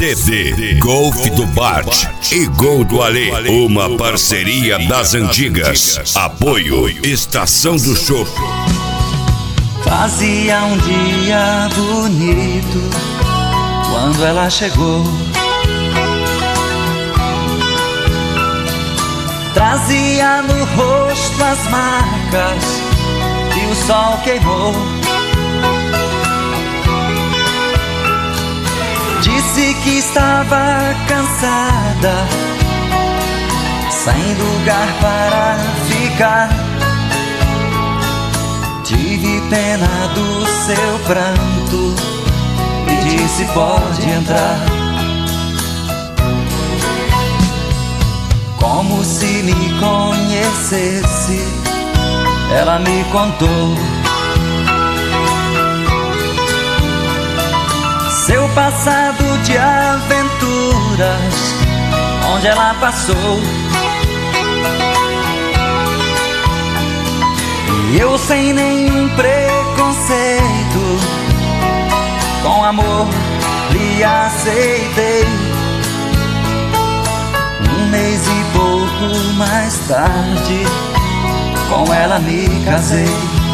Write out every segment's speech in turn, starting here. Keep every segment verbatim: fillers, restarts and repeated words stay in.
C D Golf do Bart e Gol do Alê, uma parceria das antigas. Apoio Estação do Chopp. Fazia um dia bonito quando ela chegou. Trazia no rosto as marcas que o sol queimou. Disse que estava cansada, sem lugar para ficar. Tive pena do seu pranto e disse: pode entrar. Como se me conhecesse, ela me contou seu passado de aventuras, onde ela passou. E eu, sem nenhum preconceito, com amor lhe aceitei. Um mês e pouco mais tarde, com ela me casei.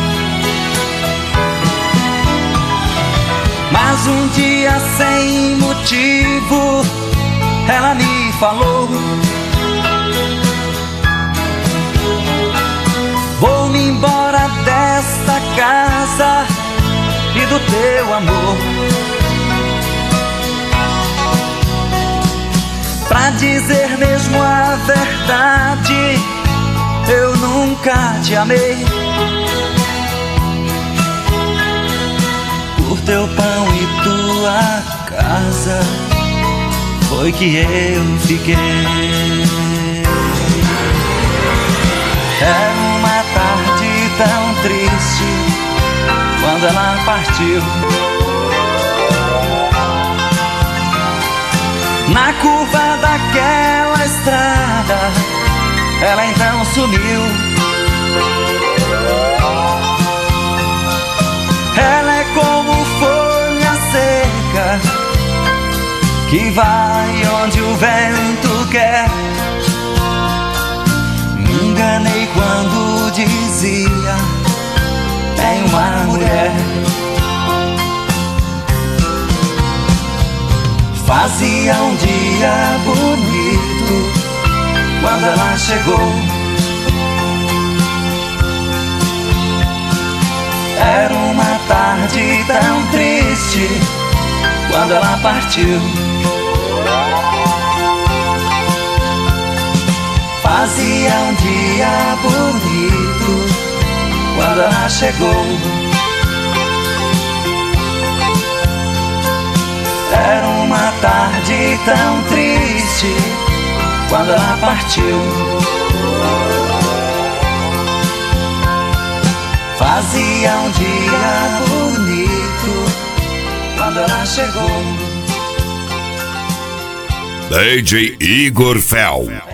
Mas um dia, sem motivo, ela me falou: vou-me embora desta casa e do teu amor. Pra dizer mesmo a verdade, eu nunca te amei. Por teu pão e tua casa foi que eu fiquei. Era uma tarde tão triste quando ela partiu. Na curva daquela estrada, ela então sumiu. Ela é como folha seca que vai onde o vento quer. Me enganei quando dizia: tem uma mulher. Fazia um dia bonito quando ela chegou. Era uma tarde tão triste quando ela partiu. Fazia um dia bonito quando ela chegou. Era uma tarde tão triste quando ela partiu. Fazia um dia bonito quando ela chegou. D J Igor Fel.